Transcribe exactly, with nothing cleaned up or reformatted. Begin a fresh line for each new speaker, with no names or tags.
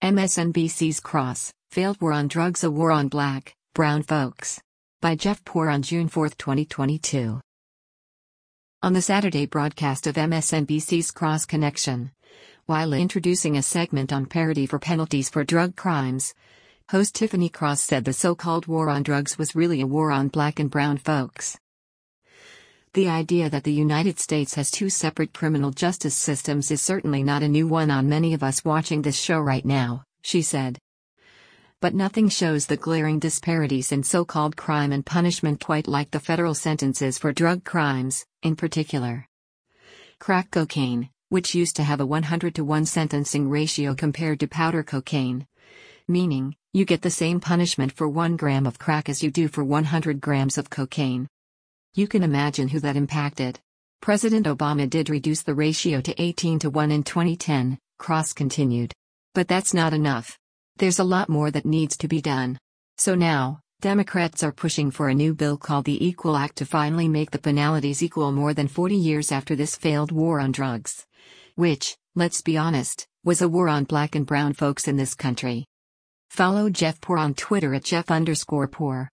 M S N B C's Cross, Failed War on Drugs, A War on Black, Brown Folks. By Jeff Poor on June fourth, twenty twenty-two. On the Saturday broadcast of M S N B C's Cross Connection, while introducing a segment on parity for penalties for drug crimes, host Tiffany Cross said the so-called war on drugs was really a war on black and brown folks. The idea that the United States has two separate criminal justice systems is certainly not a new one on many of us watching this show right now, she said. But nothing shows the glaring disparities in so-called crime and punishment quite like the federal sentences for drug crimes, in particular. Crack cocaine, which used to have a one hundred to one sentencing ratio compared to powder cocaine, meaning, you get the same punishment for one gram of crack as you do for one hundred grams of cocaine. You can imagine who that impacted. President Obama did reduce the ratio to eighteen to one in twenty ten, Cross continued. But that's not enough. There's a lot more that needs to be done. So now, Democrats are pushing for a new bill called the Equal Act to finally make the penalties equal more than forty years after this failed war on drugs. Which, let's be honest, was a war on black and brown folks in this country. Follow Jeff Poor on Twitter at Jeff underscore Poor.